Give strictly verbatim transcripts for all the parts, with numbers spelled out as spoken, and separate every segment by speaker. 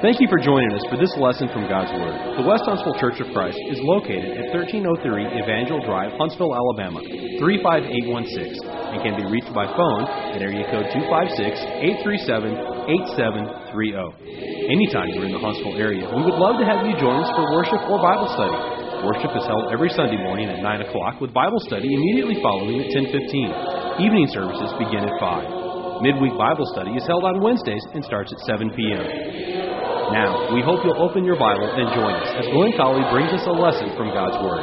Speaker 1: Thank you for joining us for this lesson from God's Word. The West Huntsville Church of Christ is located at thirteen oh three Evangel Drive, Huntsville, Alabama, three five eight one six, and can be reached by phone at area code two five six, eight three seven, eight seven three zero. Anytime you're in the Huntsville area, we would love to have you join us for worship or Bible study. Worship is held every Sunday morning at nine o'clock with Bible study immediately following at ten fifteen. Evening services begin at five. Midweek Bible study is held on Wednesdays and starts at seven p.m. Now, we hope you'll open your Bible and join us as Glenn Colley brings us a lesson from God's Word.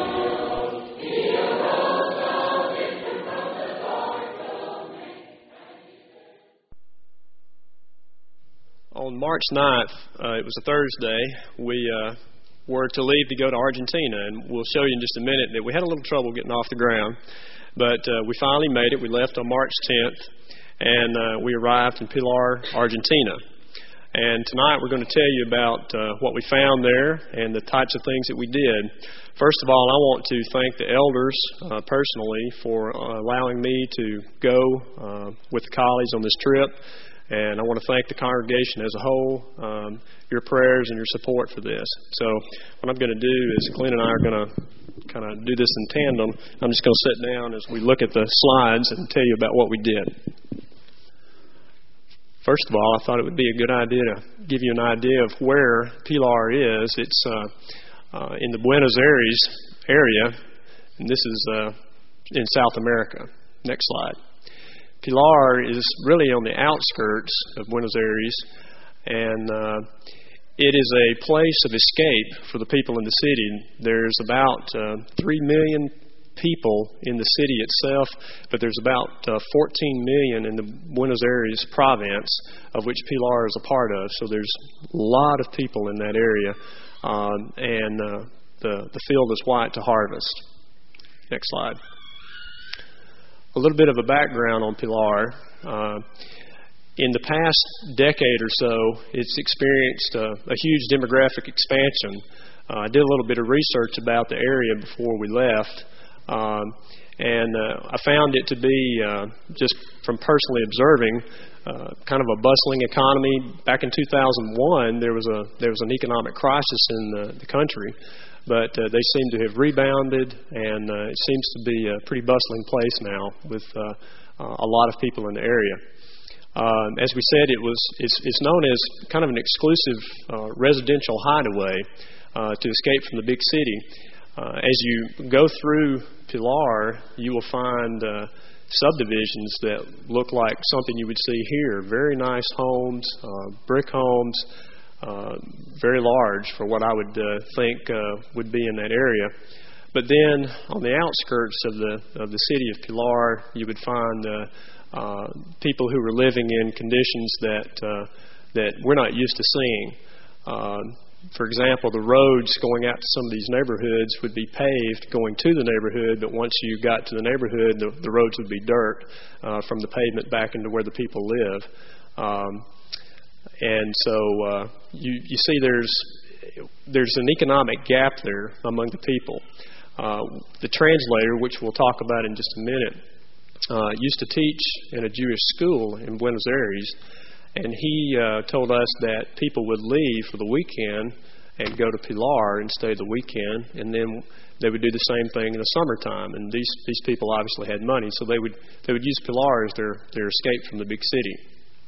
Speaker 2: On March ninth, uh, it was a Thursday, we uh, were to leave to go to Argentina, and we'll show you in just a minute that we had a little trouble getting off the ground, but uh, we finally made it. We left on March tenth, and uh, we arrived in Pilar, Argentina. And tonight we're going to tell you about uh, what we found there and the types of things that we did. First of all, I want to thank the elders uh, personally for uh, allowing me to go uh, with the Colleys on this trip. And I want to thank the congregation as a whole, um, your prayers and your support for this. So what I'm going to do is Glenn and I are going to kind of do this in tandem. I'm just going to sit down as we look at the slides and tell you about what we did. First of all, I thought it would be a good idea to give you an idea of where Pilar is. It's uh, uh, in the Buenos Aires area, and this is uh, in South America. Next slide. Pilar is really on the outskirts of Buenos Aires, and uh, it is a place of escape for the people in the city. There's about uh, three million people in the city itself, but there's about uh, fourteen million in the Buenos Aires province, of which Pilar is a part of. So there's a lot of people in that area, um, and uh, the, the field is white to harvest. Next slide. A little bit of a background on Pilar. Uh, in the past decade or so, it's experienced a, a huge demographic expansion. Uh, I did a little bit of research about the area before we left. Um, and uh, I found it to be, uh, just from personally observing, uh, kind of a bustling economy. Back in two thousand one, there was a there was an economic crisis in the, the country, but uh, they seem to have rebounded, and uh, it seems to be a pretty bustling place now with uh, uh, a lot of people in the area. Um, as we said, it was it's, it's known as kind of an exclusive uh, residential hideaway uh, to escape from the big city. Uh, as you go through Pilar, you will find uh, subdivisions that look like something you would see here. Very nice homes, uh, brick homes, uh, very large for what I would uh, think uh, would be in that area. But then on the outskirts of the of the city of Pilar, you would find uh, uh, people who were living in conditions that uh, that we're not used to seeing. Uh, For example, the roads going out to some of these neighborhoods would be paved going to the neighborhood, but once you got to the neighborhood, the, the roads would be dirt uh, from the pavement back into where the people live. Um, and so uh, you, you see there's there's an economic gap there among the people. Uh, the translator, which we'll talk about in just a minute, uh, used to teach in a Jewish school in Buenos Aires. And he uh, told us that people would leave for the weekend and go to Pilar and stay the weekend, and then they would do the same thing in the summertime. And these these people obviously had money, so they would they would use Pilar as their, their escape from the big city.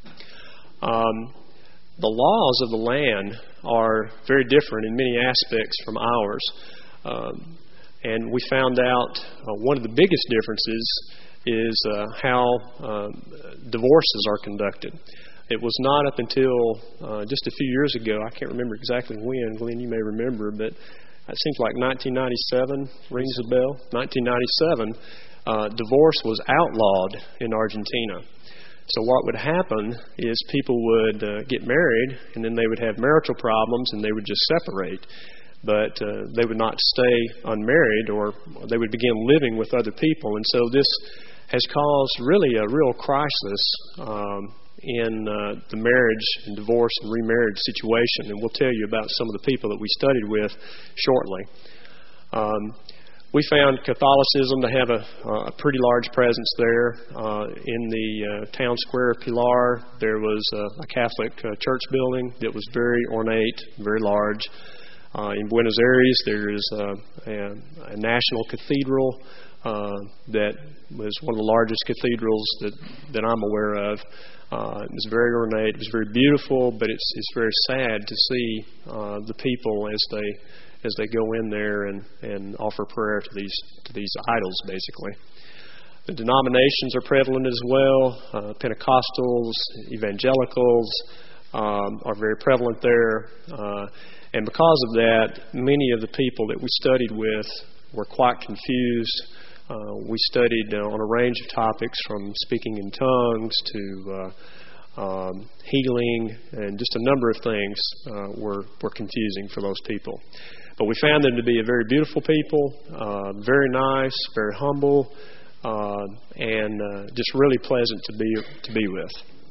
Speaker 2: Um, the laws of the land are very different in many aspects from ours, um, and we found out uh, one of the biggest differences is uh, how uh, divorces are conducted. It was not up until uh, just a few years ago, I can't remember exactly when, Glenn, you may remember, but it seems like nineteen ninety-seven, rings a bell. nineteen ninety-seven, uh, divorce was outlawed in Argentina. So what would happen is people would uh, get married, and then they would have marital problems, and they would just separate. But uh, they would not stay unmarried, or they would begin living with other people. And so this has caused really a real crisis um in uh, the marriage and divorce and remarriage situation. And we'll tell you about some of the people that we studied with shortly. Um, We found Catholicism to have a, a pretty large presence there. Uh, in the uh, town square of Pilar, there was a, a Catholic uh, church building that was very ornate, very large. Uh, in Buenos Aires, there is a, a, a national cathedral uh, that was one of the largest cathedrals that, that I'm aware of. Uh, it was very ornate. It was very beautiful, but it's it's very sad to see uh, the people as they as they go in there and, and offer prayer to these to these idols, basically. The denominations are prevalent as well. Uh, Pentecostals, evangelicals um, are very prevalent there. Uh, and because of that, many of the people that we studied with were quite confused. Uh, we studied uh, on a range of topics from speaking in tongues to uh, um, healing, and just a number of things uh, were, were confusing for those people. But we found them to be a very beautiful people, uh, very nice, very humble, uh, and uh, just really pleasant to be to be with.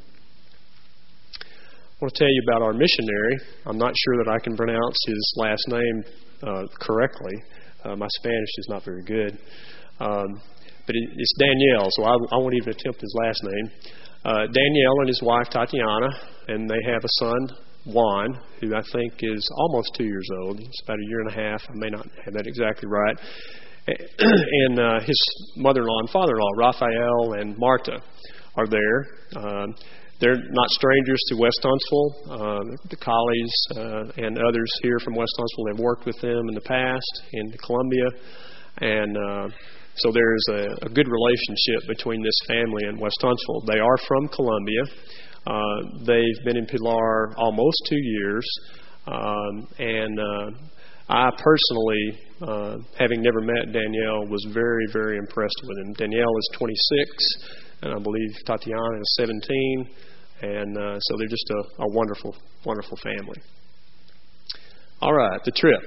Speaker 2: I want to tell you about our missionary. I'm not sure that I can pronounce his last name uh, correctly. Uh, my Spanish is not very good. Um, but it, it's Daniel, so I, I won't even attempt his last name. Uh, Daniel and his wife, Tatiana, and they have a son, Juan, who I think is almost two years old. He's about a year and a half. I may not have that exactly right. And uh, his mother-in-law and father-in-law, Raphael and Marta, are there. Um, they're not strangers to West Huntsville. Uh, the Collies uh, and others here from West Huntsville have worked with them in the past in Columbia. And uh, so there's a, a good relationship between this family and West Huntsville. They are from Columbia. Uh, they've been in Pilar almost two years. Um, and uh, I personally, uh, having never met Danielle, was very, very impressed with him. Danielle is twenty-six, and I believe Tatiana is seventeen. And uh, so they're just a, a wonderful, wonderful family. All right, the trip.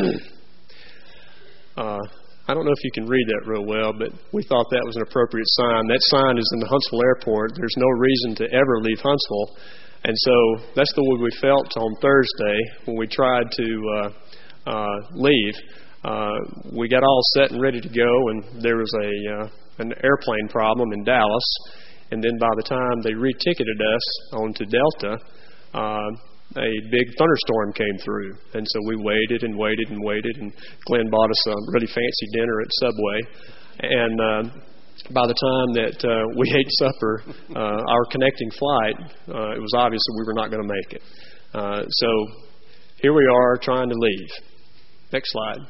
Speaker 2: uh, I don't know if you can read that real well, but we thought that was an appropriate sign. That sign is in the Huntsville airport. There's no reason to ever leave Huntsville. And so that's the way we felt on Thursday when we tried to uh, uh, leave. Uh, we got all set and ready to go, and there was a uh, an airplane problem in Dallas. And then by the time they reticketed us onto Delta, uh, a big thunderstorm came through. And so we waited and waited and waited, and Glenn bought us a really fancy dinner at Subway. And uh, by the time that uh, we ate supper, uh, our connecting flight, uh, it was obvious that we were not going to make it. Uh, so here we are trying to leave. Next slide.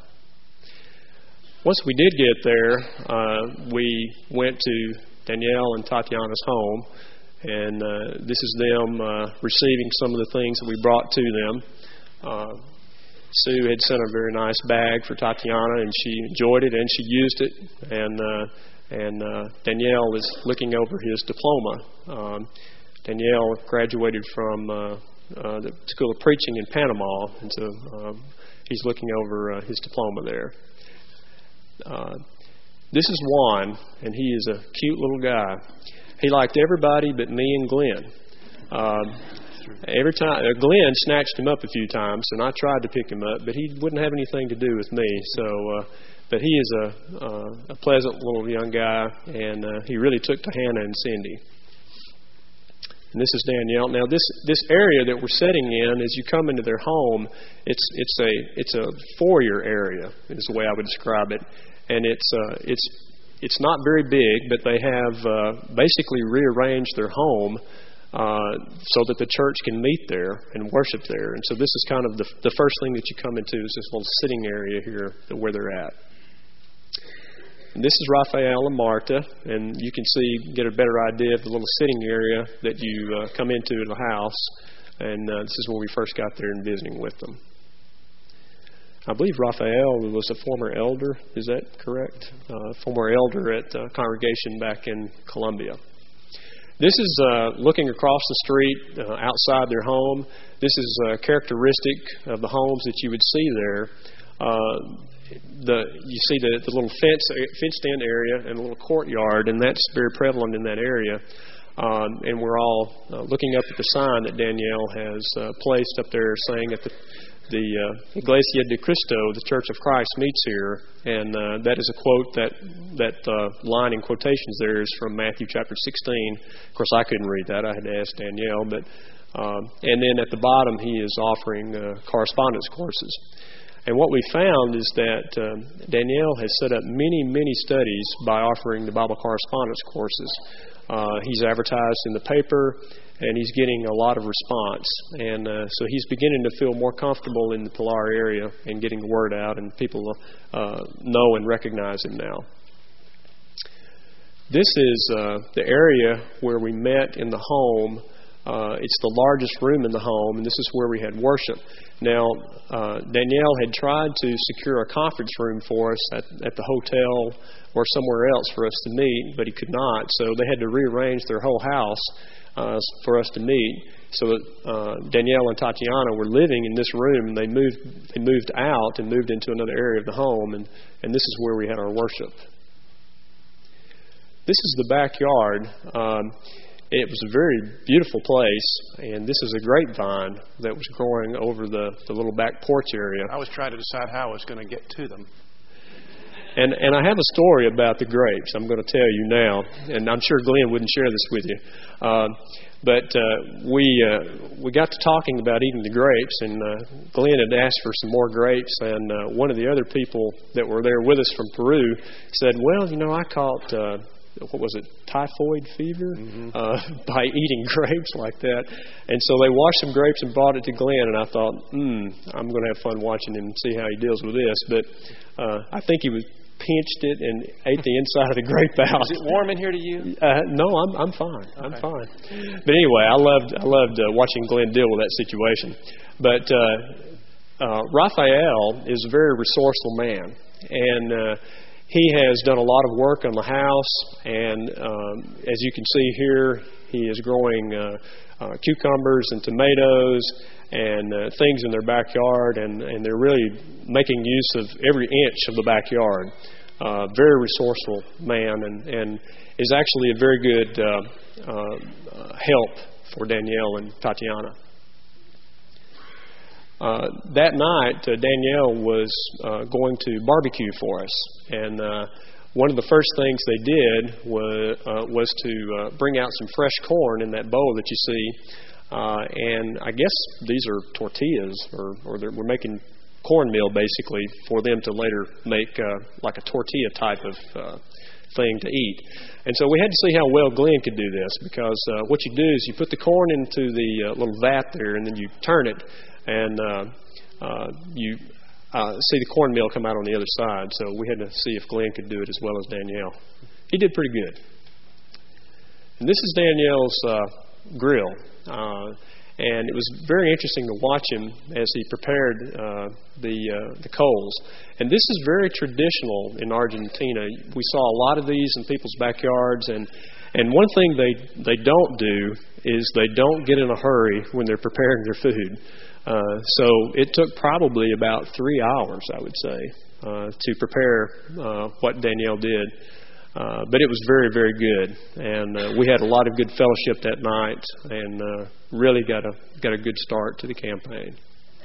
Speaker 2: Once we did get there, uh, we went to Danielle and Tatiana's home, and uh, this is them uh, receiving some of the things that we brought to them. Uh, Sue had sent a very nice bag for Tatiana, and she enjoyed it and she used it. And uh, and uh, Danielle is looking over his diploma. Um, Danielle graduated from uh, uh, the School of Preaching in Panama, and so um, he's looking over uh, his diploma there. Uh, This is Juan, and he is a cute little guy. He liked everybody but me and Glenn. Um, every time uh, Glenn snatched him up a few times, and I tried to pick him up, but he wouldn't have anything to do with me. So, uh, but he is a, uh, a pleasant little young guy, and uh, he really took to Hannah and Cindy. And this is Danielle. Now, this this area that we're sitting in, as you come into their home, it's it's a it's a foyer area, is the way I would describe it. And it's uh, it's it's not very big, but they have uh, basically rearranged their home uh, so that the church can meet there and worship there. And so this is kind of the the first thing that you come into is this little sitting area here where they're at. And this is Raphael and Marta, and you can see get a better idea of the little sitting area that you uh, come into in the house. And uh, this is when we first got there and visiting with them. I believe Raphael was a former elder. Is that correct? Uh, former elder at uh, congregation back in Columbia. This is uh, looking across the street uh, outside their home. This is uh, characteristic of the homes that you would see there. Uh, the you see the, the little fence fenced-in area and a little courtyard, and that's very prevalent in that area. Um, and we're all uh, looking up at the sign that Danielle has uh, placed up there, saying at the the uh, Iglesia de Cristo, the Church of Christ, meets here, and uh, that is a quote that that uh, line in quotations there is from Matthew chapter sixteen. Of course, I couldn't read that; I had to ask Danielle. But um, and then at the bottom, he is offering uh, correspondence courses. And what we found is that uh, Danielle has set up many, many studies by offering the Bible correspondence courses. Uh, he's advertised in the paper, and he's getting a lot of response. And uh, so he's beginning to feel more comfortable in the Pilar area and getting the word out, and people uh, know and recognize him now. This is uh, the area where we met in the home. Uh, it's the largest room in the home, and this is where we had worship. Now, uh, Danielle had tried to secure a conference room for us at, at the hotel or somewhere else for us to meet, but he could not. So they had to rearrange their whole house uh, for us to meet. So that uh, Danielle and Tatiana were living in this room, and they moved they moved out and moved into another area of the home, and, and this is where we had our worship. This is the backyard. Um, It was a very beautiful place, and this is a grapevine that was growing over the, the little back porch area.
Speaker 3: I was trying to decide how I was going to get to them.
Speaker 2: And and I have a story about the grapes I'm going to tell you now, and I'm sure Glenn wouldn't share this with you. Uh, but uh, we uh, we got to talking about eating the grapes, and uh, Glenn had asked for some more grapes, and uh, one of the other people that were there with us from Peru said, well, you know, I caught... Uh, what was it, typhoid fever, mm-hmm. uh, by eating grapes like that. And so they washed some grapes and brought it to Glenn, and I thought, hmm, I'm going to have fun watching him and see how he deals with this. But uh, I think he was pinched it and ate the inside of the grape out.
Speaker 3: Is it warm in here to you?
Speaker 2: Uh, no, I'm I'm fine.
Speaker 3: Okay.
Speaker 2: I'm fine. But anyway, I loved I loved uh, watching Glenn deal with that situation. But uh, uh, Raphael is a very resourceful man, and uh, he has done a lot of work on the house, and um, as you can see here, he is growing uh, uh, cucumbers and tomatoes and uh, things in their backyard, and, and they're really making use of every inch of the backyard. Uh, very resourceful man, and, and is actually a very good uh, uh, help for Danielle and Tatiana. Uh, that night, uh, Danielle was uh, going to barbecue for us, and uh, one of the first things they did was, uh, was to uh, bring out some fresh corn in that bowl that you see, uh, and I guess these are tortillas, or, or we're making cornmeal basically for them to later make uh, like a tortilla type of uh, thing to eat. And so we had to see how well Glenn could do this, because uh, what you do is you put the corn into the uh, little vat there, and then you turn it, and uh, uh, you uh, see the cornmeal come out on the other side. So we had to see if Glenn could do it as well as Danielle. He did pretty good. And this is Danielle's uh, grill. Uh, and it was very interesting to watch him as he prepared uh, the uh, the coals. And this is very traditional in Argentina. We saw a lot of these in people's backyards, and and one thing they they don't do is they don't get in a hurry when they're preparing their food. Uh, so it took probably about three hours, I would say, uh, to prepare uh, what Danielle did. Uh, but it was very, very good, and uh, we had a lot of good fellowship that night, and uh, really got a got a good start to the campaign.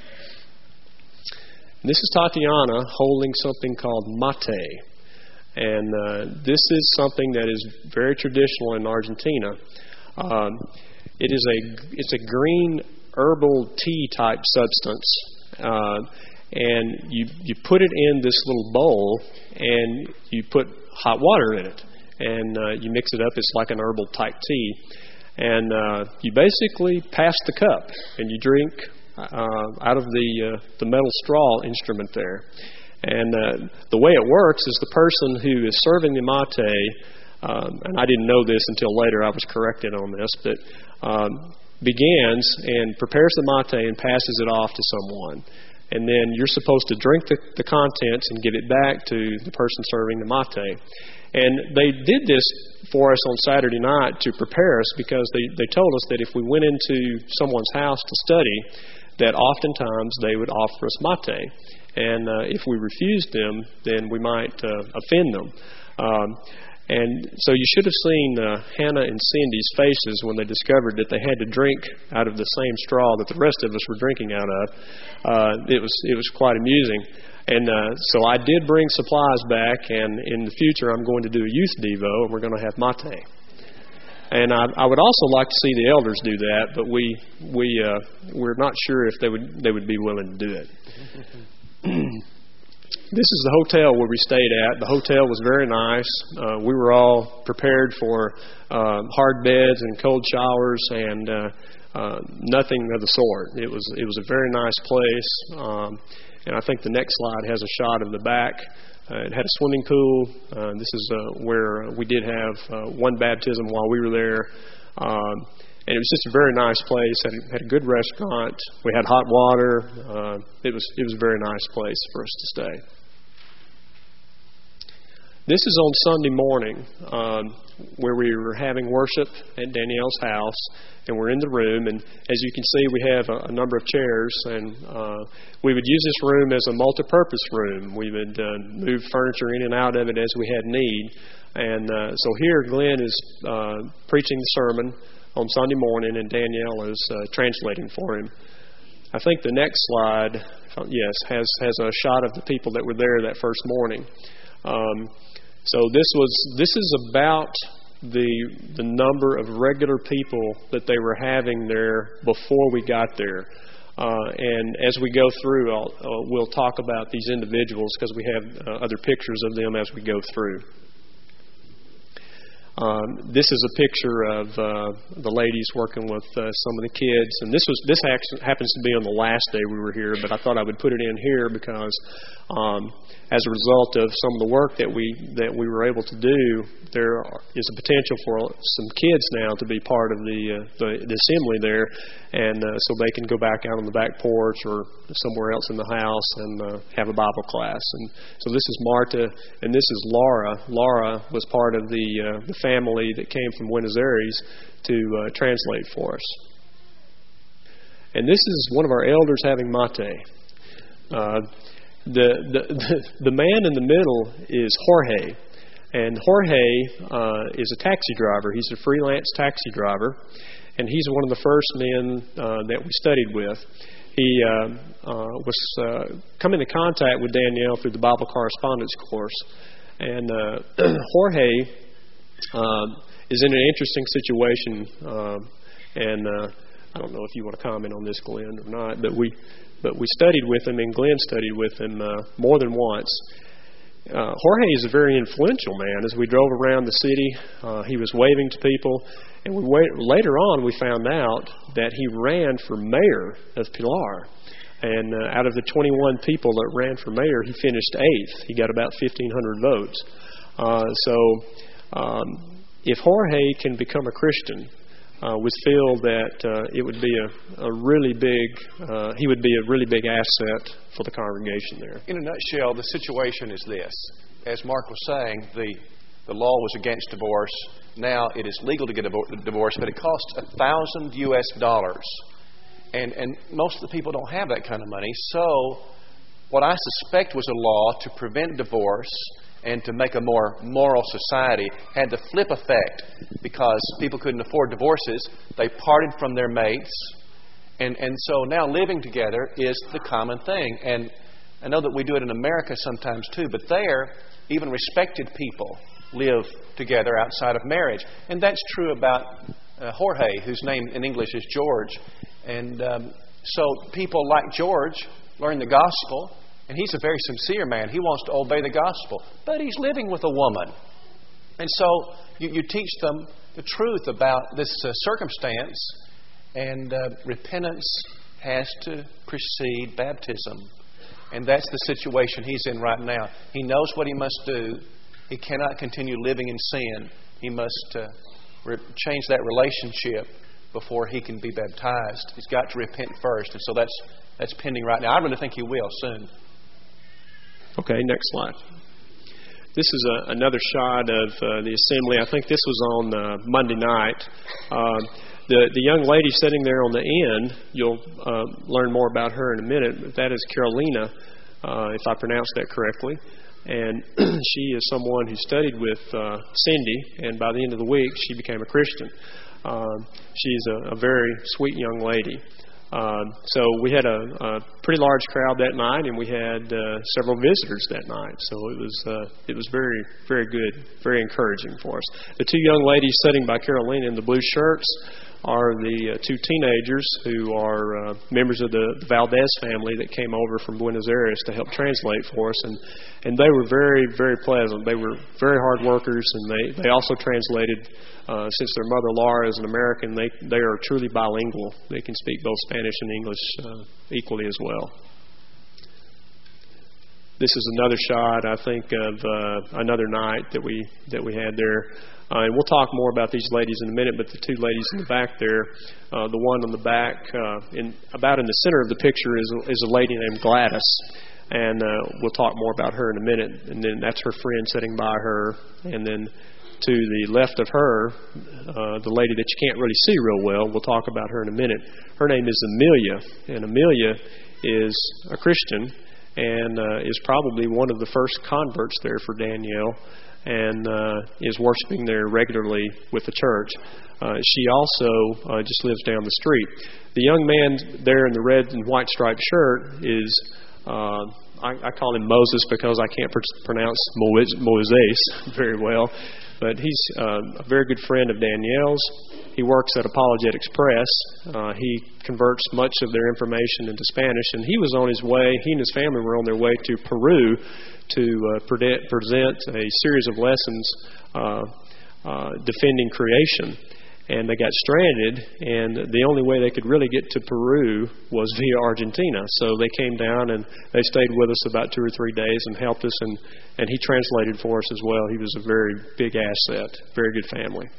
Speaker 2: And this is Tatiana holding something called mate, and uh, this is something that is very traditional in Argentina. Um, it is a it's a green herbal tea type substance, uh, and you you put it in this little bowl, and you put hot water in it, and uh, you mix it up. It's like an herbal type tea, and uh, you basically pass the cup, and you drink uh, out of the uh, the metal straw instrument there. And uh, the way it works is the person who is serving the mate, um, and I didn't know this until later. I was corrected on this, but um, begins and prepares the mate and passes it off to someone. And then you're supposed to drink the, the contents and give it back to the person serving the mate. And they did this for us on Saturday night to prepare us, because they, they told us that if we went into someone's house to study, that oftentimes they would offer us mate. And uh, if we refused them, then we might uh, offend them. Um, And so you should have seen uh, Hannah and Cindy's faces when they discovered that they had to drink out of the same straw that the rest of us were drinking out of. Uh, it was it was quite amusing. And uh, so I did bring supplies back, and in the future I'm going to do a youth devo, and we're going to have mate. And I, I would also like to see the elders do that, but we we uh, we're not sure if they would they would be willing to do it. This is the hotel where we stayed at. The hotel was very nice. Uh, we were all prepared for uh, hard beds and cold showers, and uh, uh, nothing of the sort. It was it was a very nice place. Um, and I think the next slide has a shot of the back. Uh, it had a swimming pool. Uh, this is uh, where we did have uh, one baptism while we were there. Um, and it was just a very nice place. Had a, had a good restaurant. We had hot water. Uh, it was it was a very nice place for us to stay. This is on Sunday morning, um, where we were having worship at Danielle's house, and we're in the room. And as you can see, we have a, a number of chairs, and uh, we would use this room as a multi-purpose room. We would uh, move furniture in and out of it as we had need. And uh, so here, Glenn is uh, preaching the sermon on Sunday morning, and Danielle is uh, translating for him. I think the next slide, yes, has has a shot of the people that were there that first morning. Um, so this was this is about the the number of regular people that they were having there before we got there. Uh, and as we go through, I'll, uh, we'll talk about these individuals because we have uh, other pictures of them as we go through. Um, this is a picture of uh, the ladies working with uh, some of the kids, and this was this actually happens to be on the last day we were here. But I thought I would put it in here because, um, as a result of some of the work that we that we were able to do, there is a potential for some kids now to be part of the uh, the, the assembly there, and uh, so they can go back out on the back porch or somewhere else in the house and uh, have a Bible class. And so this is Marta, and this is Laura. Laura was part of the uh, the family that came from Buenos Aires to uh, translate for us. And this is one of our elders having mate. Uh, the, the the the man in the middle is Jorge, and Jorge uh, is a taxi driver. He's a freelance taxi driver, and he's one of the first men uh, that we studied with. He uh, uh, was uh, coming into contact with Danielle through the Bible correspondence course, and uh, Jorge uh, is in an interesting situation, uh, and uh, I don't know if you want to comment on this, Glenn, or not, but we but we studied with him, and Glenn studied with him uh, more than once. Uh, Jorge is a very influential man. As we drove around the city, uh, he was waving to people, and we wait, later on we found out that he ran for mayor of Pilar. And uh, out of the twenty-one people that ran for mayor, he finished eighth. He got about fifteen hundred votes. Uh, so um, if Jorge can become a Christian, uh, we feel that uh, it would be a, a really big, uh, he would be a really big asset for the congregation there.
Speaker 3: In a nutshell, the situation is this. As Mark was saying, the, the law was against divorce. Now it is legal to get a divorce, but it costs a thousand U S dollars. And, and most of the people don't have that kind of money. So what I suspect was a law to prevent divorce and to make a more moral society had the flip effect, because people couldn't afford divorces. They parted from their mates. And, and so now living together is the common thing. And I know that we do it in America sometimes too, but there, even respected people live together outside of marriage. And that's true about uh, Jorge, whose name in English is George. And um, so people like George learn the gospel, and he's a very sincere man. He wants to obey the gospel, but he's living with a woman. And so you, you teach them the truth about this uh, circumstance, and uh, repentance has to precede baptism. And that's the situation he's in right now. He knows what he must do. He cannot continue living in sin. He must uh, re- change that relationship before he can be baptized. He's got to repent first. And so that's that's pending right now. I really think he will soon.
Speaker 2: Okay, next slide. This is a, another shot of uh, the assembly. I think this was on uh, Monday night. Uh, the, the young lady sitting there on the end, you'll uh, learn more about her in a minute, but that is Carolina, uh, if I pronounced that correctly. And she is someone who studied with uh, Cindy, and by the end of the week, she became a Christian. Um, she's a, a very sweet young lady. Um, so we had a, a pretty large crowd that night, and we had uh, several visitors that night. So it was uh, it was very, very good, very encouraging for us. The two young ladies sitting by Carolina in the blue shirts are the uh, two teenagers who are uh, members of the Valdez family that came over from Buenos Aires to help translate for us, and and they were very, very pleasant. They were very hard workers, and they, they also translated. Uh, since their mother Laura is an American, they they are truly bilingual. They can speak both Spanish and English uh, equally as well. This is another shot, I think, of uh, another night that we that we had there. Uh, and we'll talk more about these ladies in a minute, but the two ladies in the back there, uh, the one on the back, uh, in about in the center of the picture is, is a lady named Gladys. And uh, we'll talk more about her in a minute. And then that's her friend sitting by her. And then to the left of her, uh, the lady that you can't really see real well, we'll talk about her in a minute. Her name is Amelia. And Amelia is a Christian and uh, is probably one of the first converts there for Danielle, and uh, is worshiping there regularly with the church. Uh, she also uh, just lives down the street. The young man there in the red and white striped shirt is, uh, I, I call him Moses because I can't pr- pronounce Moises very well, but he's uh, a very good friend of Danielle's. He works at Apologetics Press. Uh, he converts much of their information into Spanish, and he was on his way, he and his family were on their way to Peru to uh, present a series of lessons uh, uh, defending creation. And they got stranded, and the only way they could really get to Peru was via Argentina. So they came down, and they stayed with us about two or three days and helped us, and, and he translated for us as well. He was a very big asset, very good family.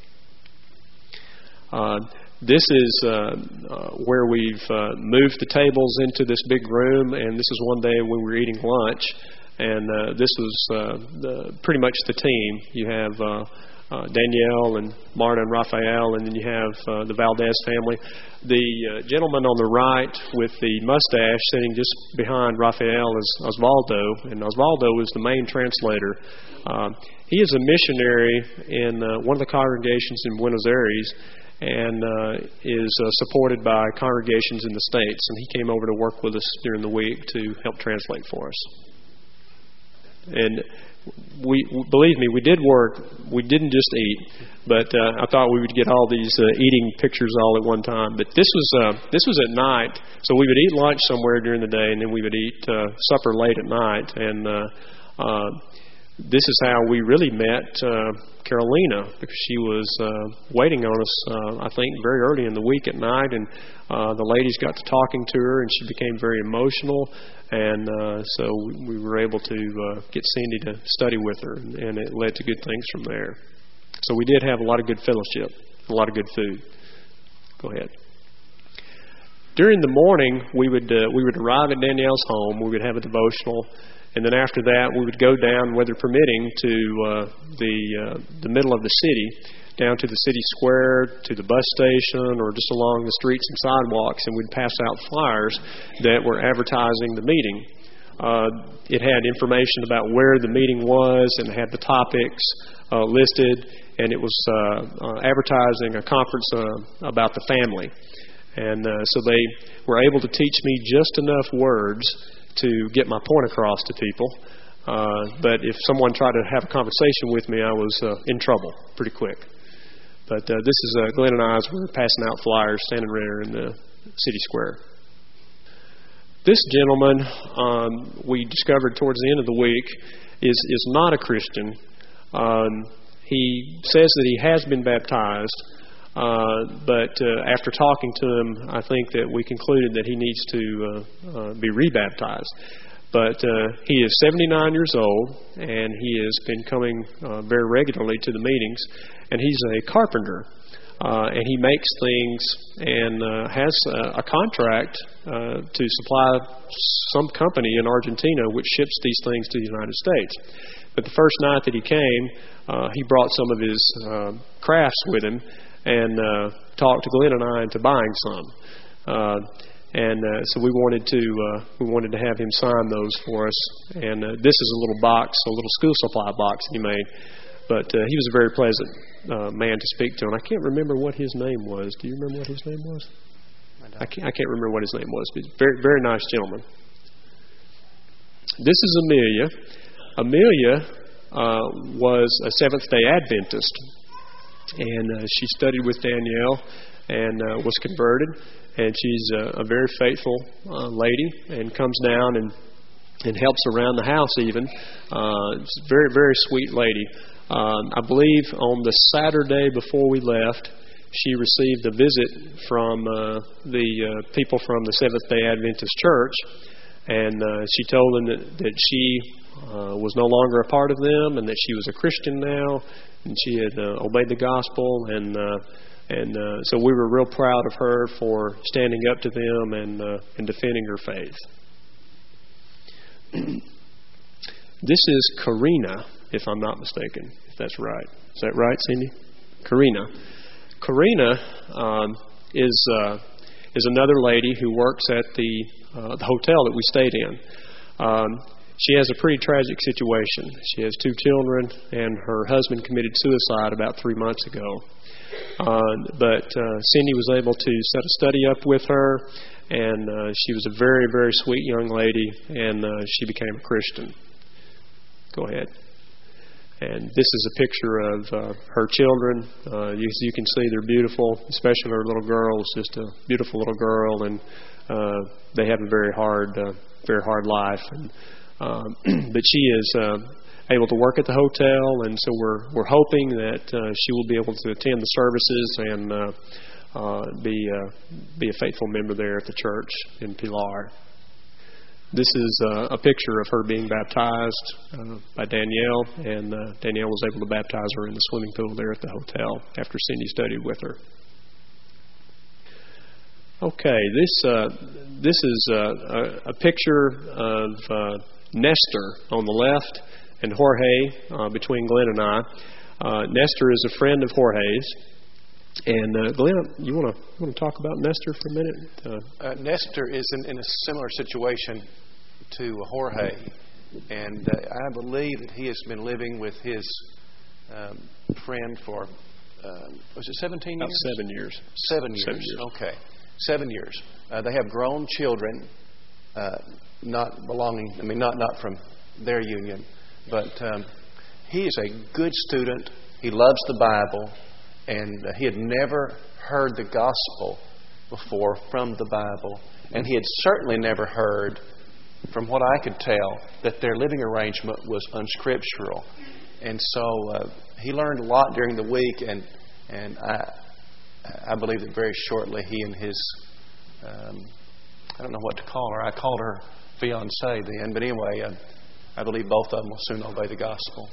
Speaker 2: Uh, this is uh, uh, where we've uh, moved the tables into this big room, and this is one day when we were eating lunch. And uh, this was uh, the, pretty much the team. You have uh, uh, Danielle and Marta and Raphael, and then you have uh, the Valdez family. The uh, gentleman on the right with the mustache sitting just behind Raphael is Osvaldo, and Osvaldo is the main translator. Uh, he is a missionary in uh, one of the congregations in Buenos Aires, and uh, is uh, supported by congregations in the States. And he came over to work with us during the week to help translate for us. And we, believe me, we did work. We didn't just eat, but uh, I thought we would get all these uh, eating pictures all at one time. But this was uh, this was at night, so we would eat lunch somewhere during the day, and then we would eat uh, supper late at night. And uh, uh, this is how we really met uh, Carolina, because she was uh, waiting on us, uh, I think, very early in the week at night, and uh, the ladies got to talking to her, and she became very emotional. And uh, so we were able to uh, get Cindy to study with her, and it led to good things from there. So we did have a lot of good fellowship, a lot of good food. Go ahead. During the morning, we would uh, we would arrive at Danielle's home. We would have a devotional, and then after that, we would go down, weather permitting, to uh, the uh, the middle of the city, down to the city square, to the bus station, or just along the streets and sidewalks, and we'd pass out flyers that were advertising the meeting. Uh, it had information about where the meeting was, and it had the topics uh, listed, and it was uh, uh, advertising a conference uh, about the family. And uh, so they were able to teach me just enough words to get my point across to people. Uh, but if someone tried to have a conversation with me, I was uh, in trouble pretty quick. But uh, this is uh, Glenn and I as we were passing out flyers, standing there in the city square. This gentleman, um, we discovered towards the end of the week, is is not a Christian. Um, he says that he has been baptized, uh, but uh, after talking to him, I think that we concluded that he needs to uh, uh, be rebaptized. But uh, he is seventy-nine years old, and he has been coming uh, very regularly to the meetings. And he's a carpenter, uh, and he makes things and uh, has a, a contract uh, to supply some company in Argentina which ships these things to the United States. But the first night that he came, uh, he brought some of his uh, crafts with him and uh, talked to Glenn and I into buying some. Uh, and uh, so we wanted to uh, we wanted to have him sign those for us. And uh, this is a little box, a little school supply box he made. But uh, he was a very pleasant uh, man to speak to, and I can't remember what his name was. Do you remember what his name was? I can't, I can't remember what his name was, but very very nice gentleman. This is Amelia. Amelia uh, was a Seventh-day Adventist, and uh, she studied with Danielle and uh, was converted. And she's a, a very faithful uh, lady, and comes down and and helps around the house even. Uh, it's a very very sweet lady. Um, I believe on the Saturday before we left, she received a visit from uh, the uh, people from the Seventh-day Adventist Church, and uh, she told them that, that she uh, was no longer a part of them, and that she was a Christian now, and she had uh, obeyed the gospel, and uh, and uh, so we were real proud of her for standing up to them and uh, and defending her faith. This is Karina, if I'm not mistaken, if that's right. Is that right, Cindy? Karina. Karina um, is uh, is another lady who works at the uh, the hotel that we stayed in. Um, she has a pretty tragic situation. She has two children, and her husband committed suicide about three months ago. Uh, but uh, Cindy was able to set a study up with her, and uh, she was a very, very sweet young lady, and uh, she became a Christian. Go ahead. And this is a picture of uh, her children. Uh, you, you can see they're beautiful, especially her little girl is just a beautiful little girl, and uh, they have a very hard, uh, very hard life. And, uh, but she is uh, able to work at the hotel, and so we're we're hoping that uh, she will be able to attend the services and uh, uh, be uh, be a faithful member there at the church in Pilar. This is uh, a picture of her being baptized uh, by Danielle, and uh, Danielle was able to baptize her in the swimming pool there at the hotel after Cindy studied with her. Okay, this uh, this is uh, a, a picture of uh, Nestor on the left and Jorge uh, between Glenn and I. Uh, Nestor is a friend of Jorge's. And uh, Glenn, you want to want to talk about Nestor for a minute? Uh,
Speaker 3: uh, Nestor is in, in a similar situation to Jorge, and uh, I believe that he has been living with his um, friend for um, was it seventeen
Speaker 2: about
Speaker 3: years?
Speaker 2: Seven years.
Speaker 3: Seven years.
Speaker 2: Seven years.
Speaker 3: Okay, seven years. Uh, they have grown children, uh, not belonging. I mean, not not from their union, but um, he is a good student. He loves the Bible. And uh, he had never heard the gospel before from the Bible. And he had certainly never heard, from what I could tell, that their living arrangement was unscriptural. And so uh, he learned a lot during the week. And and I I believe that very shortly he and his, um, I don't know what to call her. I called her fiancée then. But anyway, uh, I believe both of them will soon obey the gospel.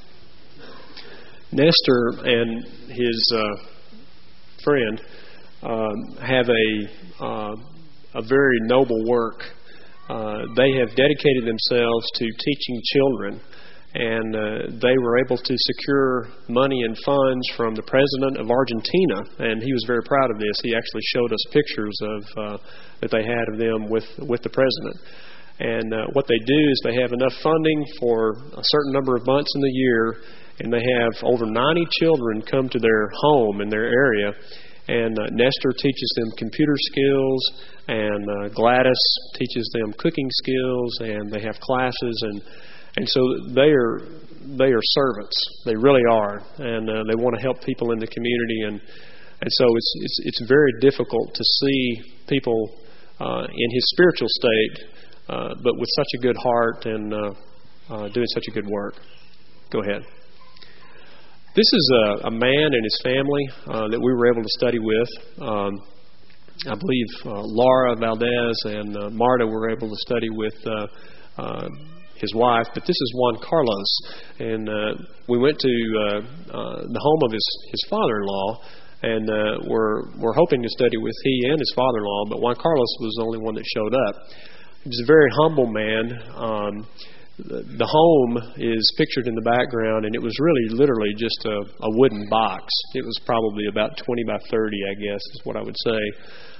Speaker 2: Nestor and his uh, friend um, have a uh, a very noble work. Uh, they have dedicated themselves to teaching children, and uh, they were able to secure money and funds from the president of Argentina, and he was very proud of this. He actually showed us pictures of uh, that they had of them with with the president. And uh, what they do is they have enough funding for a certain number of months in the year. And they have over ninety children come to their home in their area. And uh, Nestor teaches them computer skills, and uh, Gladys teaches them cooking skills, and they have classes. And and so they are they are servants. They really are. And uh, they want to help people in the community. And and so it's it's, it's very difficult to see people uh, in his spiritual state, uh, but with such a good heart and uh, uh, doing such a good work. Go ahead. This is a, a man and his family uh, that we were able to study with. Um, I believe uh, Laura Valdez and uh, Marta were able to study with uh, uh, his wife. But this is Juan Carlos. And uh, we went to uh, uh, the home of his, his father-in-law, and uh, we're, we're hoping to study with he and his father-in-law, but Juan Carlos was the only one that showed up. He was a very humble man. Um, The home is pictured in the background, and it was really literally just a, a wooden box. It was probably about twenty by thirty, I guess, is what I would say.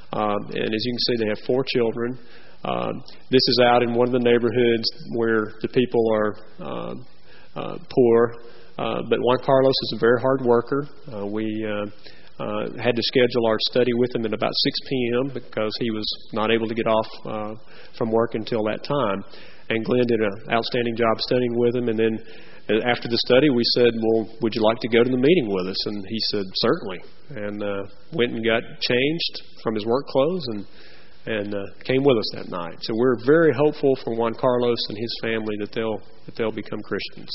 Speaker 2: Um, and as you can see, they have four children. Um, this is out in one of the neighborhoods where the people are uh, uh, poor. Uh, but Juan Carlos is a very hard worker. Uh, we uh, uh, had to schedule our study with him at about six p.m. because he was not able to get off uh, from work until that time. And Glenn did an outstanding job studying with him. And then after the study, we said, well, would you like to go to the meeting with us? And he said, certainly. And uh, went and got changed from his work clothes and and uh, came with us that night. So we're very hopeful for Juan Carlos and his family that they'll that they'll become Christians.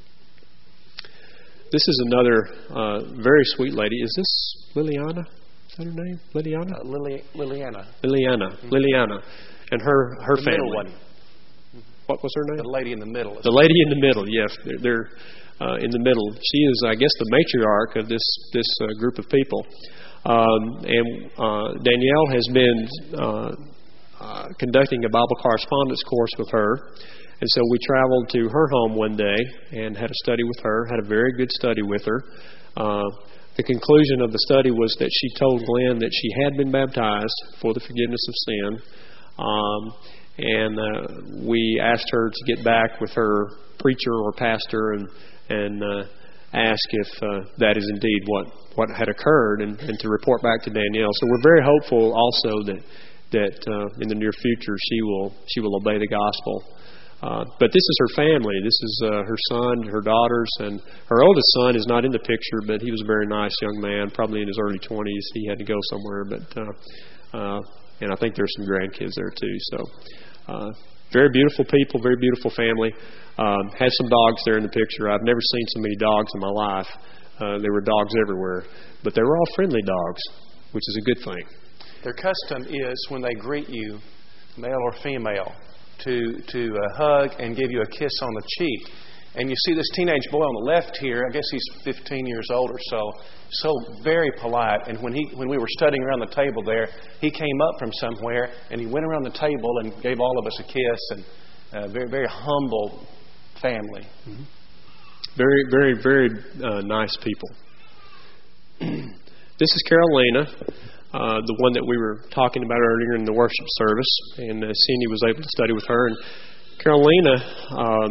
Speaker 2: This is another uh, very sweet lady. Is this Liliana? Is that her name? Liliana?
Speaker 3: Uh, Lily, Liliana.
Speaker 2: Liliana. Mm-hmm. Liliana. And her, her
Speaker 3: the
Speaker 2: family.
Speaker 3: Middle one.
Speaker 2: What was her name?
Speaker 3: The lady in the middle.
Speaker 2: The lady in the middle, yes. They're, they're uh, in the middle. She is, I guess, the matriarch of this, this uh, group of people. Um, and uh, Danielle has been uh, uh, conducting a Bible correspondence course with her. And so we traveled to her home one day and had a study with her, had a very good study with her. Uh, the conclusion of the study was that she told Glenn that she had been baptized for the forgiveness of sin. Um, and uh, we asked her to get back with her preacher or pastor and, and uh, ask if uh, that is indeed what, what had occurred and, and to report back to Danielle. So we're very hopeful also that, that uh, in the near future she will, she will obey the gospel. Uh, but this is her family. This is uh, her son, her daughters, and her oldest son is not in the picture, but he was a very nice young man, probably in his early twenties. He had to go somewhere, but uh, uh, and I think there's some grandkids there too. So uh, very beautiful people, very beautiful family. Um, had some dogs there in the picture. I've never seen so many dogs in my life. Uh, there were dogs everywhere, but they were all friendly dogs, which is a good thing.
Speaker 3: Their custom is when they greet you, male or female, to to uh, hug and give you a kiss on the cheek. And you see this teenage boy on the left here, I guess he's fifteen years old or so, so very polite. And when he when we were studying around the table there, he came up from somewhere and he went around the table and gave all of us a kiss. And uh, very, very humble family.
Speaker 2: Mm-hmm. Very, very, very uh, nice people. This is Carolina. Uh, the one that we were talking about earlier in the worship service, and uh, Cindy was able to study with her. And Carolina um,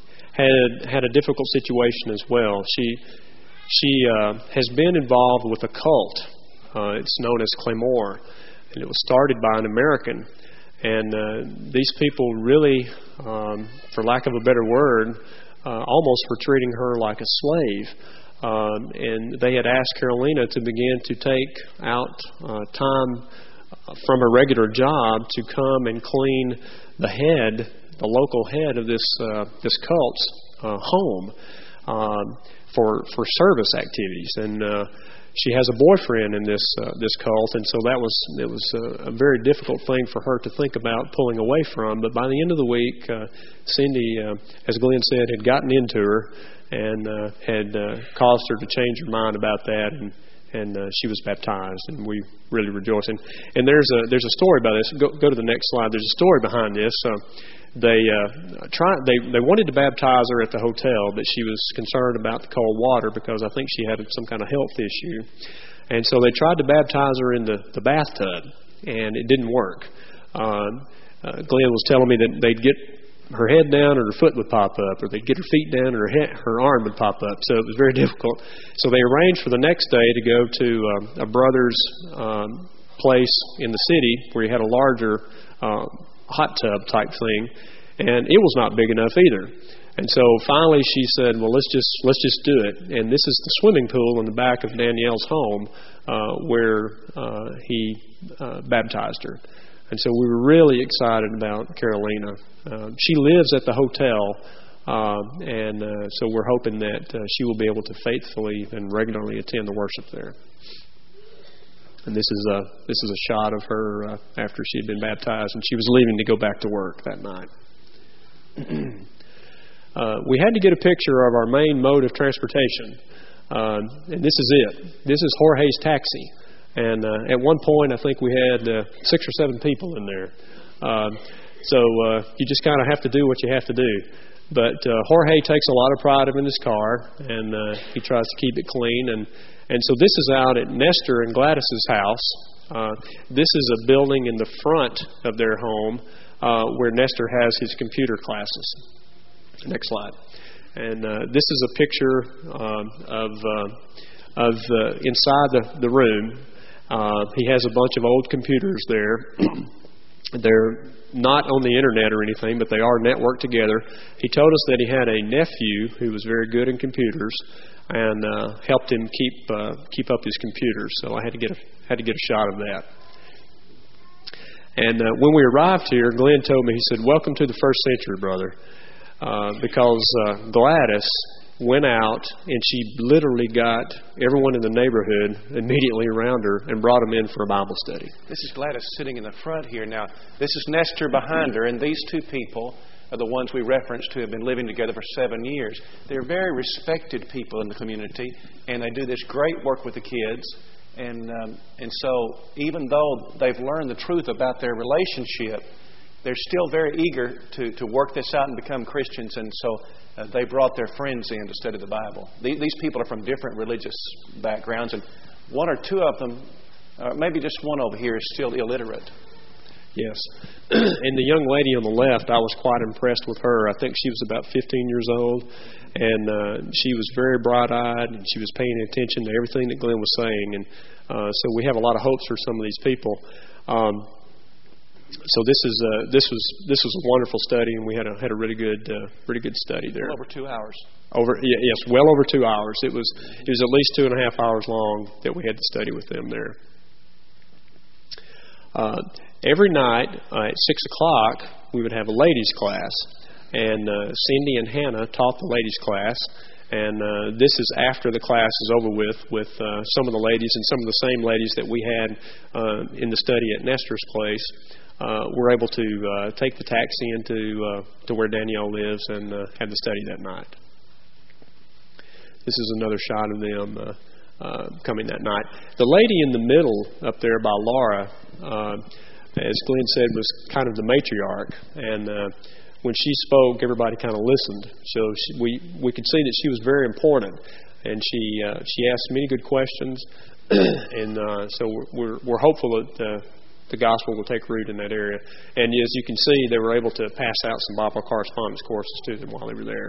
Speaker 2: had had a difficult situation as well. She she uh, has been involved with a cult. Uh, it's known as Claymore, and it was started by an American. And uh, these people really, um, for lack of a better word, uh, almost were treating her like a slave. Um, and they had asked Carolina to begin to take out uh, time from a regular job to come and clean the head, the local head of this uh, this cult's uh, home um, for for service activities. And uh, she has a boyfriend in this uh, this cult, and so that was it was a, a very difficult thing for her to think about pulling away from. But by the end of the week, uh, Cindy, uh, as Glenn said, had gotten into her and uh, had uh, caused her to change her mind about that, and and uh, she was baptized, and we really rejoice. And, and there's a there's a story about this. Go, go to the next slide. There's a story behind this. Uh, they uh, try they they wanted to baptize her at the hotel, but she was concerned about the cold water because I think she had some kind of health issue, and so they tried to baptize her in the, the bathtub, and it didn't work. Um, uh, Glenn was telling me that they'd get her head down and her foot would pop up, or they'd get her feet down and her head, her arm would pop up. So it was very difficult. So they arranged for the next day to go to um, a brother's um, place in the city where he had a larger uh, hot tub type thing, and it was not big enough either. And so finally she said, "Well, let's just let's just do it." And this is the swimming pool in the back of Danielle's home uh, where uh, he uh, baptized her. And so we were really excited about Carolina. Uh, she lives at the hotel, uh, and uh, so we're hoping that uh, she will be able to faithfully and regularly attend the worship there. And this is a this is a shot of her uh, after she had been baptized, and she was leaving to go back to work that night. uh, we had to get a picture of our main mode of transportation, uh, and this is it. This is Jorge's taxi. And uh, at one point, I think we had uh, six or seven people in there. Um, so uh, you just kind of have to do what you have to do. But uh, Jorge takes a lot of pride in his car, and uh, he tries to keep it clean. And, and so this is out at Nestor and Gladys's house. Uh, this is a building in the front of their home uh, where Nestor has his computer classes. Next slide. And uh, this is a picture um, of uh, of uh, inside the, the room. Uh, he has a bunch of old computers there. They're not on the internet or anything, but they are networked together. He told us that he had a nephew who was very good in computers and uh, helped him keep uh, keep up his computers. So I had to get a, had to get a shot of that. And uh, when we arrived here, Glenn told me, he said, "Welcome to the first century, brother," uh, because uh, Gladys went out and she literally got everyone in the neighborhood immediately around her and brought them in for a Bible study.
Speaker 3: This is Gladys sitting in the front here. Now, this is Nestor behind her, and these two people are the ones we referenced who have been living together for seven years. They're very respected people in the community, and they do this great work with the kids. And um, and so even though they've learned the truth about their relationship, they're still very eager to, to work this out and become Christians. And so uh, they brought their friends in to study the Bible. These, these people are from different religious backgrounds, and one or two of them, uh, maybe just one over here, is still illiterate.
Speaker 2: Yes. And the young lady on the left, I was quite impressed with her. I think she was about fifteen years old, and uh, she was very bright-eyed, and she was paying attention to everything that Glenn was saying. And uh, so we have a lot of hopes for some of these people. Um, so this is uh, this was this was a wonderful study, and we had a had a really good uh, really good study there.
Speaker 3: Well over two hours.
Speaker 2: Over yeah, yes, well over two hours. It was it was at least two and a half hours long that we had to study with them there. Uh, every night uh, at six o'clock, we would have a ladies' class, and uh, Cindy and Hannah taught the ladies' class. And uh, this is after the class is over with, with uh, some of the ladies and some of the same ladies that we had uh, in the study at Nestor's place. Uh, were able to uh, take the taxi into uh, to where Danielle lives and uh, have the study that night. This is another shot of them uh, uh, coming that night. The lady in the middle up there by Laura, uh, as Glenn said, was kind of the matriarch, and uh, when she spoke, everybody kind of listened. So she, we we could see that she was very important, and she uh, she asked many good questions, and uh, so we're, we're we're hopeful that uh, the gospel will take root in that area. And as you can see, they were able to pass out some Bible correspondence courses to them while they were there.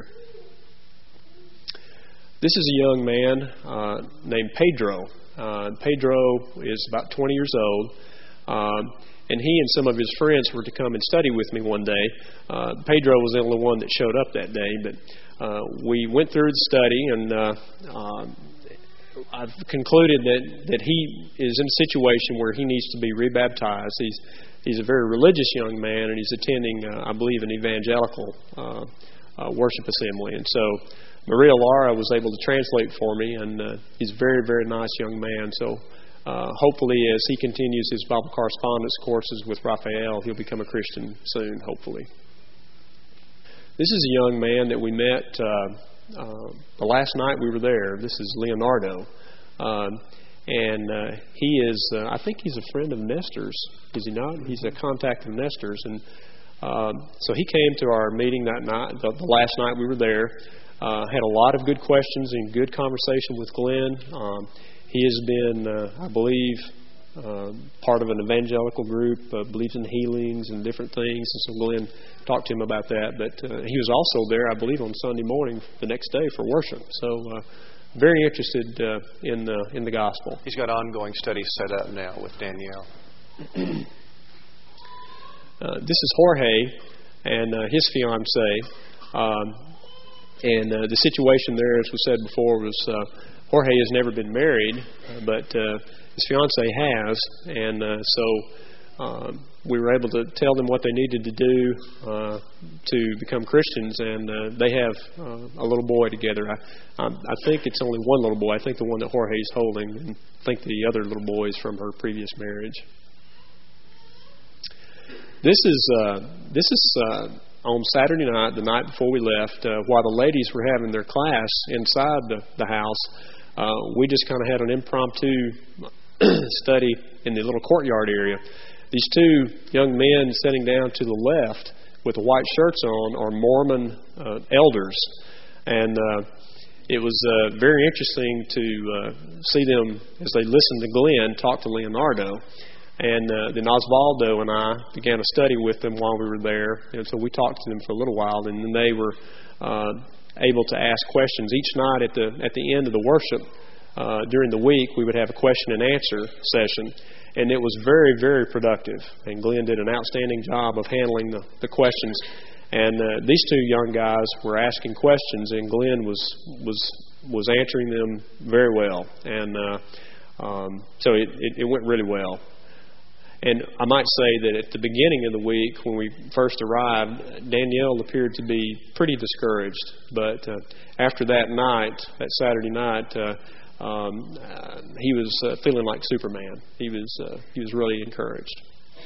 Speaker 2: This is a young man uh, named Pedro. Uh, Pedro is about twenty years old. Um, and he and some of his friends were to come and study with me one day. Uh, Pedro was the only one that showed up that day, but uh, we went through the study, and uh, uh, I've concluded that, that he is in a situation where he needs to be rebaptized. He's he's a very religious young man, and he's attending, uh, I believe, an evangelical uh, uh, worship assembly. And so Maria Lara was able to translate for me, and uh, he's a very, very nice young man. So uh, hopefully as he continues his Bible correspondence courses with Raphael, he'll become a Christian soon, hopefully. This is a young man that we met uh, uh, the last night we were there. This is Leonardo. Um, and uh, he is, uh, I think he's a friend of Nestor's, is he not? He's a contact of Nestor's. And um, so he came to our meeting that night, the, the last night we were there. Uh, had a lot of good questions and good conversation with Glenn. Um, he has been, uh, I believe, uh, part of an evangelical group, uh, believes in healings and different things. And so Glenn talked to him about that. But uh, he was also there, I believe, on Sunday morning the next day for worship. So uh, very interested uh, in, the, in the gospel.
Speaker 3: He's got ongoing studies set up now with Danielle.
Speaker 2: uh, this is Jorge and uh, his fiancée. Um, And uh, the situation there, as we said before, was uh, Jorge has never been married, uh, but uh, his fiancée has. And uh, so um, we were able to tell them what they needed to do uh, to become Christians, and uh, they have uh, a little boy together. I, I, I think it's only one little boy. I think the one that Jorge is holding, and I think the other little boy is from her previous marriage. This is uh, this is. Uh, On Saturday night, the night before we left, uh, while the ladies were having their class inside the, the house, uh, we just kind of had an impromptu study in the little courtyard area. These two young men sitting down to the left with the white shirts on are Mormon uh, elders. And uh, it was uh, very interesting to uh, see them as they listened to Glenn talk to Leonardo. And uh, then Osvaldo and I began a study with them while we were there. And so we talked to them for a little while, and then they were uh, able to ask questions. Each night at the at the end of the worship uh, during the week, we would have a question and answer session. And it was very, very productive. And Glenn did an outstanding job of handling the, the questions. And uh, these two young guys were asking questions, and Glenn was was was answering them very well. And uh, um, so it, it, it went really well. And I might say that at the beginning of the week, when we first arrived, Danielle appeared to be pretty discouraged. But uh, after that night, that Saturday night, uh, um, uh, he was uh, feeling like Superman. He was uh, he was really encouraged.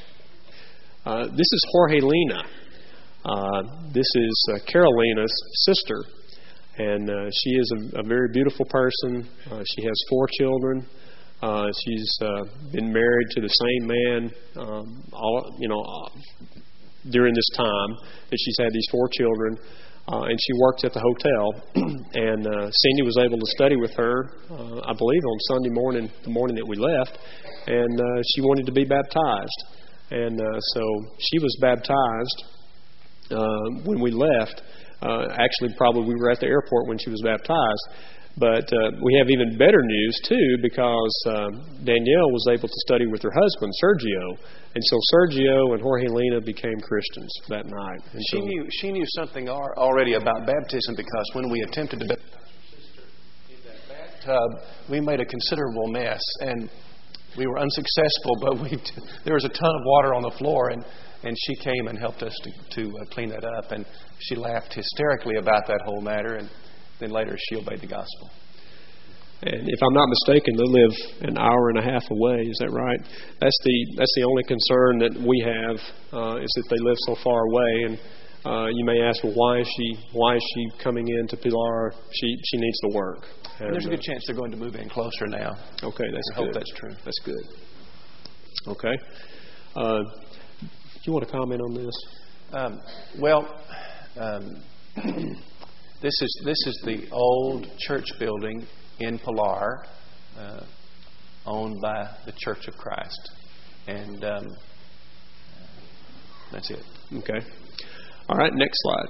Speaker 2: Uh, this is Jorge Lena. Uh, this is uh, Carolina's sister, and uh, she is a, a very beautiful person. Uh, she has four children. Uh, she's uh, been married to the same man, um, all you know, uh, during this time that she's had these four children, uh, and she worked at the hotel. and uh, Cindy was able to study with her, uh, I believe, on Sunday morning, the morning that we left, and uh, she wanted to be baptized, and uh, so she was baptized uh, when we left. Uh, actually, probably we were at the airport when she was baptized. But uh, we have even better news, too, because uh, Danielle was able to study with her husband, Sergio. And so Sergio and Jorge Lena became Christians that night. And
Speaker 3: she
Speaker 2: so,
Speaker 3: knew she knew something already about baptism, because when we attempted to baptize her sister in that bathtub, we made a considerable mess. And we were unsuccessful, but we there was a ton of water on the floor, and, and she came and helped us to, to uh, clean that up. And she laughed hysterically about that whole matter, and then later she obeyed the gospel.
Speaker 2: And if I'm not mistaken, they live an hour and a half away. Is that right? That's the that's the only concern that we have uh, is that they live so far away. And uh, you may ask, well, why is she why is she coming into Pilar? She she needs to work. And,
Speaker 3: and there's a good
Speaker 2: uh,
Speaker 3: chance they're going to move in closer now.
Speaker 2: Okay, that's
Speaker 3: I
Speaker 2: good.
Speaker 3: hope that's true.
Speaker 2: That's good. Okay. Uh, do you want to comment on this?
Speaker 3: Um, well. Um, This is this is the old church building in Pilar, uh, owned by the Church of Christ, and um, that's it.
Speaker 2: Okay. All right. Next slide.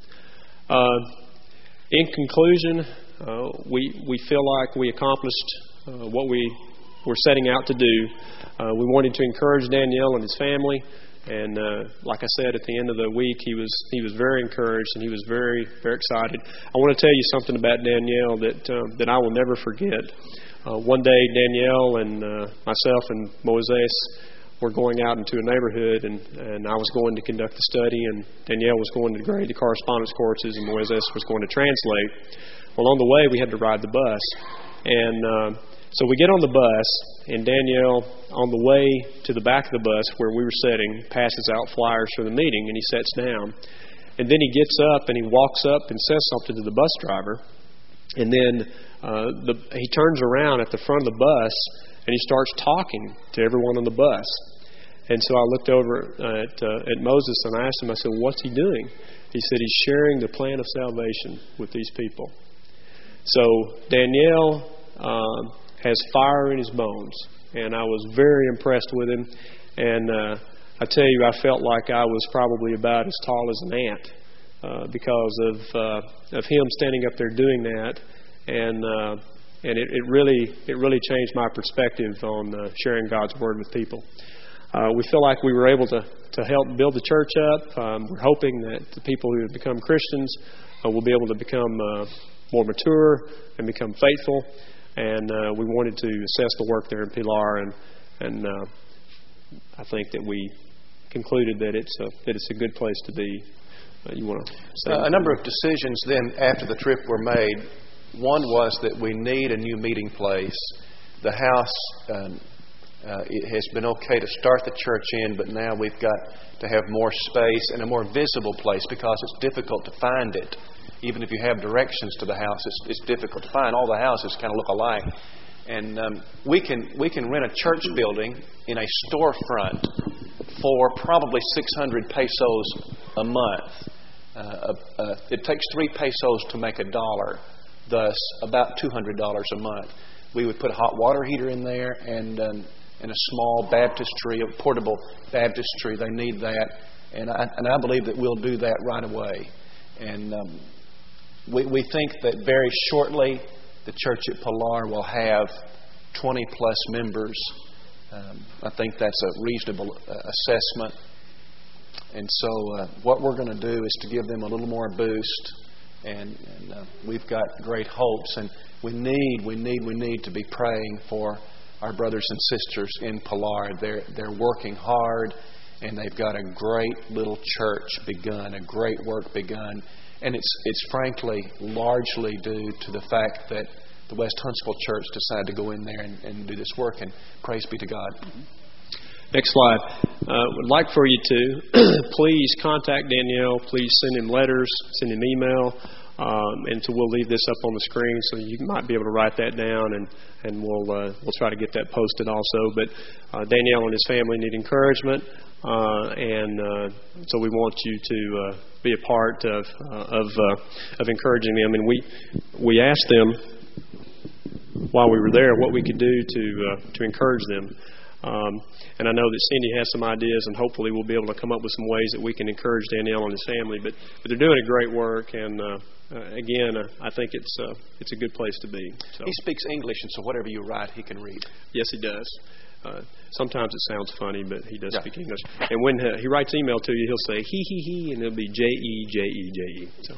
Speaker 2: Uh, in conclusion, uh, we we feel like we accomplished uh, what we were setting out to do. Uh, we wanted to encourage Danielle and his family. And uh, like I said, at the end of the week, he was he was very encouraged, and he was very very excited. I want to tell you something about Danielle that uh, that I will never forget. Uh, one day, Danielle and uh, myself and Moises were going out into a neighborhood, and, and I was going to conduct the study, and Danielle was going to grade the correspondence courses, and Moises was going to translate. Well, on the way, we had to ride the bus, and uh, so we get on the bus, and Danielle, on the way to the back of the bus where we were sitting, passes out flyers for the meeting, and he sits down. And then he gets up and he walks up and says something to the bus driver. And then uh, the, he turns around at the front of the bus and he starts talking to everyone on the bus. And so I looked over at, uh, at Moses and I asked him, I said, what's he doing? He said he's sharing the plan of salvation with these people. So Danielle Uh, has fire in his bones, and I was very impressed with him. And uh, I tell you, I felt like I was probably about as tall as an ant uh, because of uh, of him standing up there doing that, and uh, and it, it really it really changed my perspective on uh, sharing God's word with people. Uh, we feel like we were able to to help build the church up. Um, we're hoping that the people who have become Christians uh, will be able to become uh, more mature and become faithful. And uh, we wanted to assess the work there in Pilar, and and uh, I think that we concluded that it's a, that it's a good place to be. Uh, you want to say
Speaker 3: uh, a number of decisions then after the trip were made. One was that we need a new meeting place. The house um, uh, it has been okay to start the church in, but now we've got to have more space and a more visible place because it's difficult to find it. Even if you have directions to the house, it's, it's difficult to find. All the houses kind of look alike. And um, we can we can rent a church building in a storefront for probably six hundred pesos a month. Uh, uh, it takes three pesos to make a dollar. thus about two hundred dollars a month. We would put a hot water heater in there and um, and a small baptistry, a portable baptistry. They need that, and I and I believe that we'll do that right away. And um, we we think that very shortly the church at Pilar will have twenty plus members. Um, I think that's a reasonable uh, assessment. And so uh, what we're going to do is to give them a little more boost. And, and uh, we've got great hopes. And we need, we need, we need to be praying for our brothers and sisters in Pilar. They're, they're working hard, and they've got a great little church begun, a great work begun. And it's, it's frankly largely due to the fact that the West Huntsville Church decided to go in there and, and do this work. And praise be to God.
Speaker 2: Next slide. Uh, would like for you to please contact Danielle. Please send him letters, send him email, um, and so we'll leave this up on the screen so you might be able to write that down, and and we'll uh, we'll try to get that posted also. But uh, Danielle and his family need encouragement, uh, and uh, so we want you to uh, be a part of uh, of uh, of encouraging them. And we we asked them while we were there what we could do to uh, to encourage them. Um, and I know that Cindy has some ideas, and hopefully we'll be able to come up with some ways that we can encourage Danielle and his family. But, but they're doing a great work, and uh, uh, again, uh, I think it's uh, it's a good place to be. So.
Speaker 3: He speaks English, and so whatever you write, he can read.
Speaker 2: Yes, he does. Uh, sometimes it sounds funny, but he does
Speaker 3: yeah.
Speaker 2: speak English. And when uh, he writes email to you, he'll say he he he, and it'll be J E J E J E. So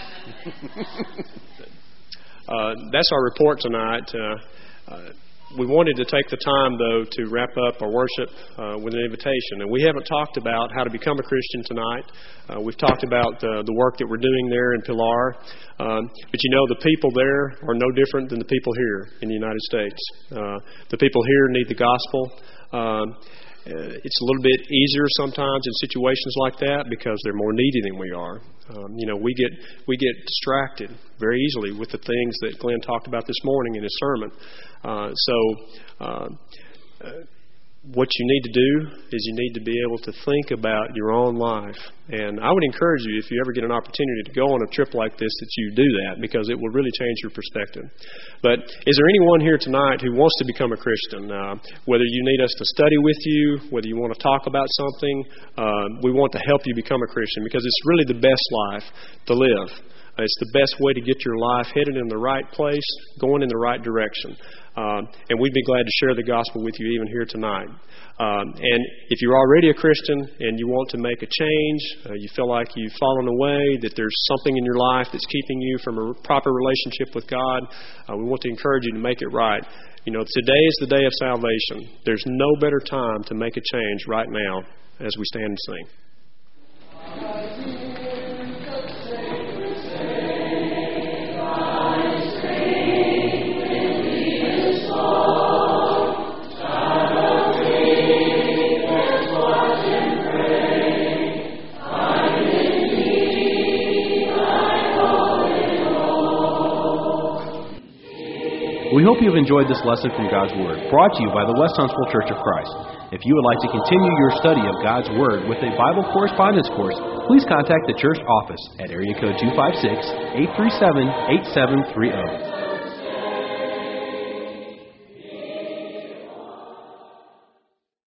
Speaker 2: uh, that's our report tonight. Uh, uh, We wanted to take the time, though, to wrap up our worship uh, with an invitation. And we haven't talked about how to become a Christian tonight. Uh, we've talked about uh, the work that we're doing there in Pilar. Um, but, you know, the people there are no different than the people here in the United States. Uh, the people here need the gospel. Um, it's a little bit easier sometimes in situations like that because they're more needy than we are. Um, you know, we get we get distracted very easily with the things that Glenn talked about this morning in his sermon. Uh, so uh, uh, what you need to do is you need to be able to think about your own life. And I would encourage you, if you ever get an opportunity to go on a trip like this, that you do that, because it will really change your perspective. But is there anyone here tonight who wants to become a Christian? Uh, whether you need us to study with you, whether you want to talk about something, uh, we want to help you become a Christian, because it's really the best life to live. It's the best way to get your life headed in the right place, going in the right direction. Um, and we'd be glad to share the gospel with you even here tonight. Um, and if you're already a Christian and you want to make a change, uh, you feel like you've fallen away, that there's something in your life that's keeping you from a proper relationship with God, uh, we want to encourage you to make it right. You know, today is the day of salvation. There's no better time to make a change right now as we stand and sing.
Speaker 1: We hope you have enjoyed this lesson from God's Word, brought to you by the West Huntsville Church of Christ. If you would like to continue your study of God's Word with a Bible correspondence course, please contact the church office at area code two five six, eight three seven, eight seven three zero.